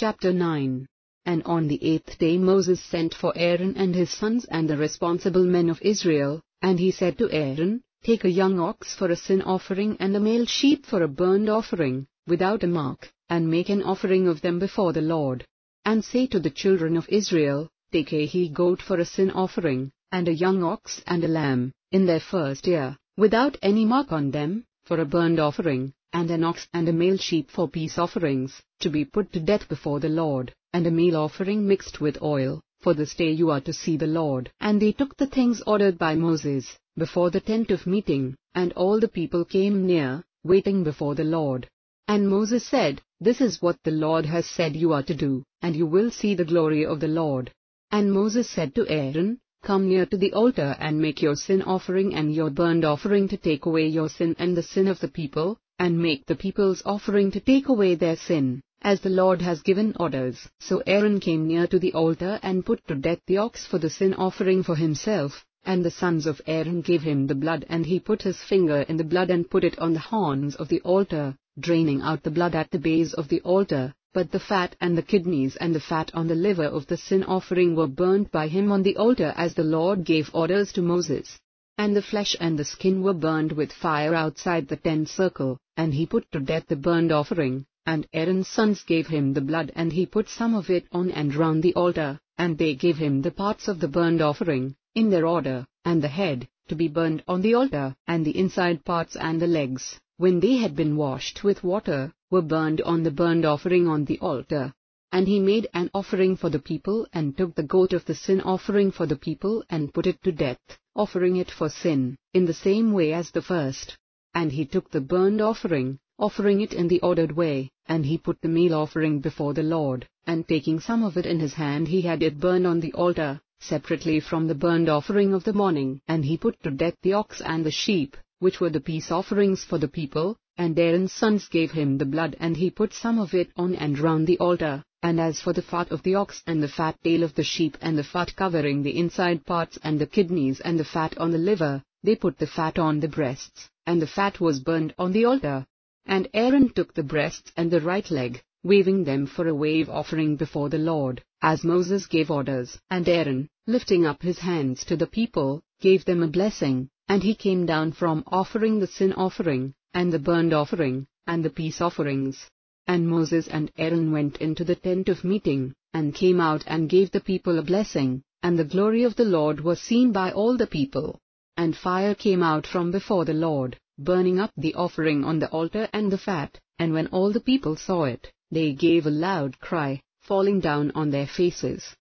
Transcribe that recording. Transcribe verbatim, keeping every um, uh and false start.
Chapter nine. And on the eighth day Moses sent for Aaron and his sons and the responsible men of Israel, and he said to Aaron, Take a young ox for a sin offering and a male sheep for a burnt offering, without a mark, and make an offering of them before the Lord. And say to the children of Israel, Take a he-goat for a sin offering, and a young ox and a lamb, in their first year, without any mark on them, for a burnt offering, and an ox and a male sheep for peace offerings, to be put to death before the Lord, and a meal offering mixed with oil, for this day you are to see the Lord. And they took the things ordered by Moses, before the tent of meeting, and all the people came near, waiting before the Lord. And Moses said, This is what the Lord has said you are to do, and you will see the glory of the Lord. And Moses said to Aaron, Come near to the altar and make your sin offering and your burnt offering to take away your sin and the sin of the people, and make the people's offering to take away their sin, as the Lord has given orders. So Aaron came near to the altar and put to death the ox for the sin offering for himself, and the sons of Aaron gave him the blood, and he put his finger in the blood and put it on the horns of the altar, draining out the blood at the base of the altar. But the fat and the kidneys and the fat on the liver of the sin offering were burnt by him on the altar as the Lord gave orders to Moses. And the flesh and the skin were burned with fire outside the tent circle, and he put to death the burnt offering. And Aaron's sons gave him the blood, and he put some of it on and round the altar, and they gave him the parts of the burnt offering, in their order, and the head, to be burnt on the altar, and the inside parts and the legs, when they had been washed with water, were burned on the burnt offering on the altar. And he made an offering for the people, and took the goat of the sin offering for the people, and put it to death, offering it for sin, in the same way as the first. And he took the burnt offering, offering it in the ordered way, and he put the meal offering before the Lord, and taking some of it in his hand he had it burned on the altar, separately from the burnt offering of the morning. And he put to death the ox and the sheep, which were the peace offerings for the people, and Aaron's sons gave him the blood, and he put some of it on and round the altar. And as for the fat of the ox and the fat tail of the sheep and the fat covering the inside parts and the kidneys and the fat on the liver, they put the fat on the breasts, and the fat was burnt on the altar. And Aaron took the breasts and the right leg, waving them for a wave offering before the Lord, as Moses gave orders. And Aaron, lifting up his hands to the people, gave them a blessing, and he came down from offering the sin offering, and the burnt offering, and the peace offerings. And Moses and Aaron went into the tent of meeting, and came out and gave the people a blessing, and the glory of the Lord was seen by all the people. And fire came out from before the Lord, burning up the offering on the altar and the fat, and when all the people saw it, they gave a loud cry, falling down on their faces.